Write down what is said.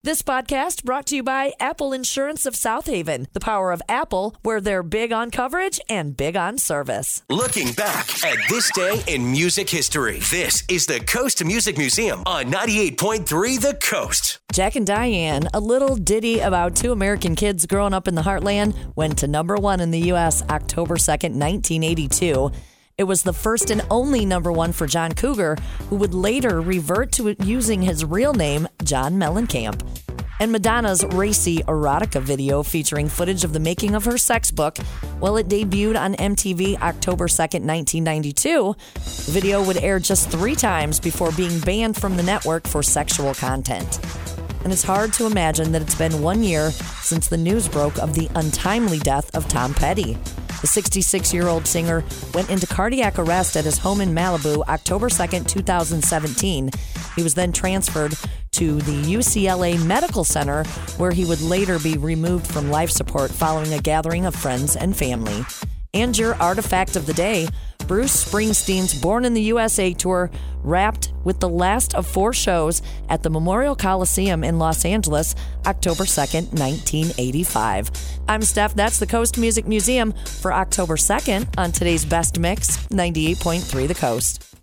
This podcast brought to you by Apple Insurance of South Haven. The power of Apple, where they're big on coverage and big on service. Looking back at this day in music history, this is the Coast Music Museum on 98.3 The Coast. Jack and Diane, a little ditty about two American kids growing up in the heartland, went to number one in the U.S. October 2nd, 1982. It was the first and only number one for John Cougar, who would later revert to using his real name, John Mellencamp. And Madonna's racy erotica video featuring footage of the making of her sex book, well, it debuted on MTV October 2nd, 1992. The video would air just 3 times before being banned from the network for sexual content. And it's hard to imagine that it's been 1 year since the news broke of the untimely death of Tom Petty. The 66-year-old singer went into cardiac arrest at his home in Malibu October 2nd, 2017. He was then transferred to the UCLA Medical Center, where he would later be removed from life support following a gathering of friends and family. And your artifact of the day, Bruce Springsteen's Born in the USA tour wrapped with the last of 4 shows at the Memorial Coliseum in Los Angeles, October 2nd, 1985. I'm Steph. That's the Coast Music Museum for October 2nd on today's Best Mix, 98.3 The Coast.